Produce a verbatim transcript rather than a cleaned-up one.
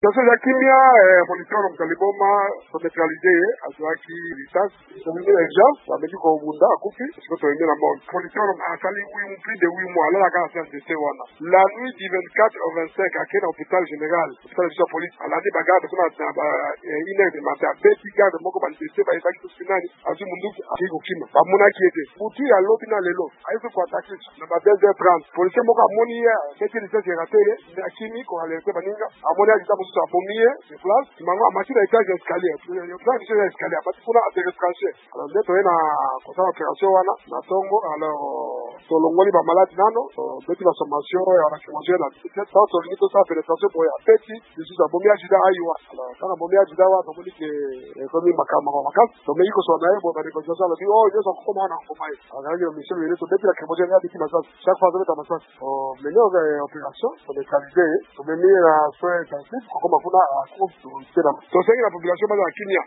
Sasa za kimya polisi mkaliboma neutralize azwaki lisas somini eja wameki kwa ubunda akufi siko toende na mort polisi asali oui plus de huit mois la ka sa de wana la nuit du vingt-quatre au vingt-cinq à quel hôpital général hôpital de police à la de bagarre de na ba une heure de matin petit garde moko ba de ba isaki tusinani azu munduki akiko kima ba mona kiete mutu ya lobi na lelo aizo kwa attaquer na ba deux heures trente polisi moko amoni ya kete lisas ya ratele na kimi ko alete baninga amoni ajita sa pommier de place mama amati na étage escalier yo plan de escalier amati kuna de retrancher alors ndio toena kwa sababu operation wana na tongo alors tolongoli ba malade nano beti ba sommation ya rakimojela na peut-être ça tourner tout ça pénétration pour ya petit je suis abomia jida aiwa alors kana bomia jida wa to moni ke komi makama makasi to meiko so nae bo ba négociation la oh je so koma na koma alors yo monsieur le to beti la rakimojela beti masas chaque fois de ta masas oh menyo opération pour neutraliser to meni na soin intensif comme kuna tosenge la population baza ya kimia